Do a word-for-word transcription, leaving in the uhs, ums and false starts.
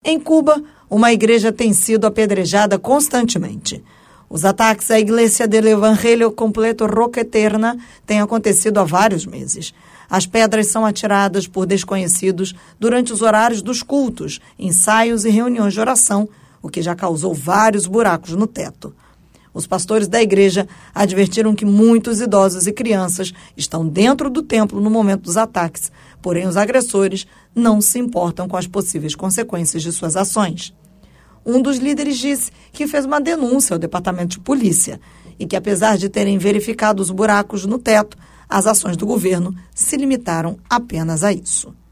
Em Cuba, uma igreja tem sido apedrejada constantemente. Os ataques à Iglesia del Evangelio Completo Roca Eterna têm acontecido há vários meses. As pedras são atiradas por desconhecidos durante os horários dos cultos, ensaios e reuniões de oração, o que já causou vários buracos no teto. Os pastores da igreja advertiram que muitos idosos e crianças estão dentro do templo no momento dos ataques, porém os agressores não se importam com as possíveis consequências de suas ações. Um dos líderes disse que fez uma denúncia ao departamento de polícia e que, apesar de terem verificado os buracos no teto, as ações do governo se limitaram apenas a isso.